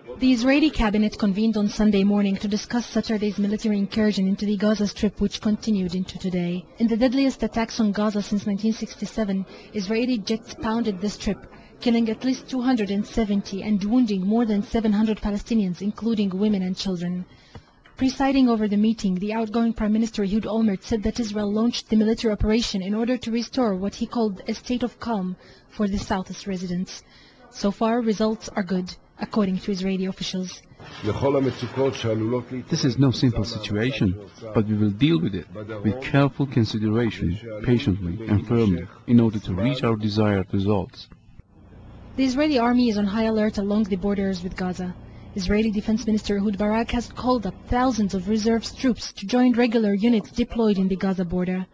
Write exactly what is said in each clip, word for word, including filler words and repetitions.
The Israeli cabinet convened on Sunday morning to discuss Saturday's military incursion into the Gaza Strip, which continued into today. In the deadliest attacks on Gaza since nineteen sixty-seven, Israeli jets pounded the Strip, killing at least two hundred seventy and wounding more than seven hundred Palestinians, including women and children. Presiding over the meeting, the outgoing Prime Minister Ehud Olmert said that Israel launched the military operation in order to restore what he called a state of calm for the South's residents. So far, results are good, according to Israeli officials. This is no simple situation, but we will deal with it with careful consideration, patiently and firmly, in order to reach our desired results. The Israeli army is on high alert along the borders with Gaza. Israeli Defense Minister Ehud Barak has called up thousands of reserve troops to join regular units deployed in the Gaza border.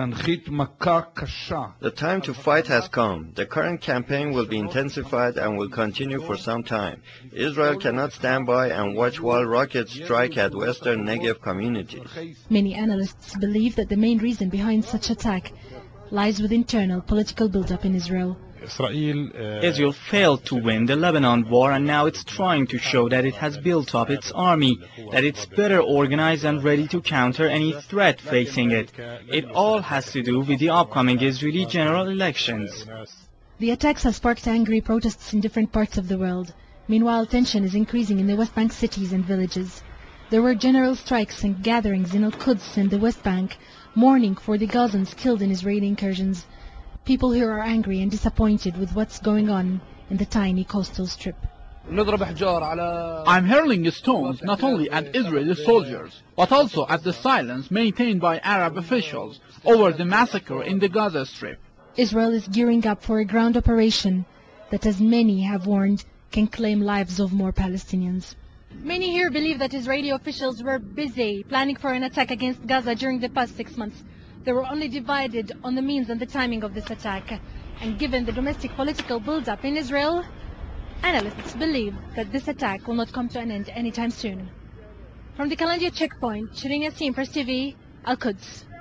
The time to fight has come. The current campaign will be intensified and will continue for some time. Israel cannot stand by and watch while rockets strike at western Negev communities. Many analysts believe that the main reason behind such attack lies with internal political buildup in Israel. Israel failed to win the Lebanon war, and now it's trying to show that it has built up its army, that it's better organized and ready to counter any threat facing it. It all has to do with the upcoming Israeli general elections. The attacks have sparked angry protests in different parts of the world. Meanwhile, tension is increasing in the West Bank cities and villages. There were general strikes and gatherings in Al-Quds and the West Bank, mourning for the Gazans killed in Israeli incursions. People here are angry and disappointed with what's going on in the tiny coastal strip. I'm hurling stones not only at Israeli soldiers, but also at the silence maintained by Arab officials over the massacre in the Gaza Strip. Israel is gearing up for a ground operation that, as many have warned, can claim lives of more Palestinians. Many here believe that Israeli officials were busy planning for an attack against Gaza during the past six months. They were only divided on the means and the timing of this attack. And given the domestic political build-up in Israel, analysts believe that this attack will not come to an end anytime soon. From the Kalandia checkpoint, Shireen Yassin, Press T V, Al-Quds.